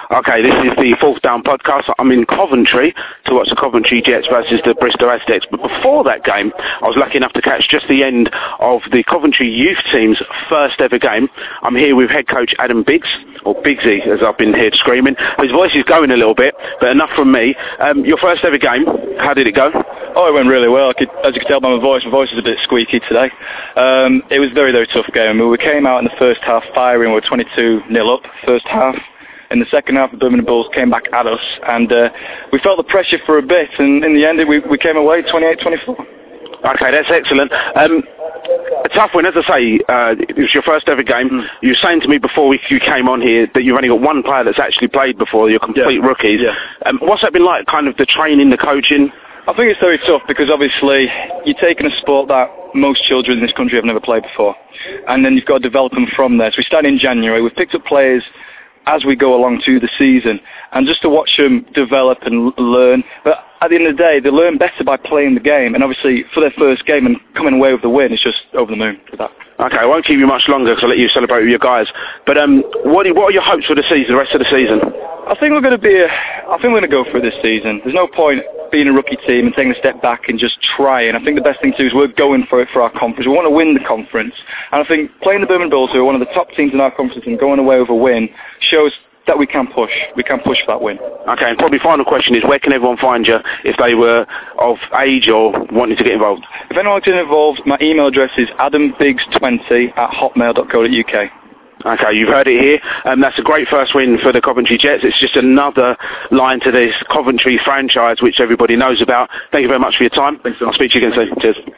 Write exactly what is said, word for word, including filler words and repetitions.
Okay, this is the Fourth Down podcast. I'm in Coventry to watch the Coventry Jets versus the Bristol Aztecs. But before that game, I was lucky enough to catch just the end of the Coventry youth team's first ever game. I'm here with head coach Adam Biggs, or Biggsy, as I've been here screaming. His voice is going a little bit, but enough from me. Um, your first ever game, how did it go? Oh, it went really well. I could, as you can tell by my voice, my voice is a bit squeaky today. Um, it was a very, very tough game. I mean, we came out in the first half firing. We were twenty-two nil up first half. In the second half, the Birmingham Bulls came back at us, and uh, we felt the pressure for a bit, and in the end, we, we came away twenty-eight twenty-four. Okay, that's excellent. Um, a tough one, as I say, uh, it was your first ever game. Mm. You were saying to me before we, you came on here that you've only got one player that's actually played before, you're complete yeah. rookies. Yeah. Um, what's that been like, kind of the training, the coaching? I think it's very tough because obviously you're taking a sport that most children in this country have never played before, and then you've got to develop them from there. So we start in January. We've picked up players as we go along to the season, and just to watch them develop and learn. But at the end of the day, they learn better by playing the game, and obviously for their first game and coming away with the win, it's just over the moon for that. Okay, I won't keep you much longer because I'll let you celebrate with your guys. But um, what are, what are your hopes for the season, the rest of the season? I think we're going to be. A, I think we're going to go for it this season. There's no point being a rookie team and taking a step back and just trying. I think the best thing to do is we're going for it for our conference. We want to win the conference, and I think playing the Birmingham Bulls, who are one of the top teams in our conference, and going away with a win shows that we can push. We can push for that win. Okay, and probably final question is, where can everyone find you if they were of age or wanting to get involved? If anyone wants to get involved, my email address is adam biggs twenty at hotmail dot co dot uk. Okay, you've heard it here. Um, that's a great first win for the Coventry Jets. It's just another line to this Coventry franchise, which everybody knows about. Thank you very much for your time. Thanks, I'll speak to you again soon. Cheers.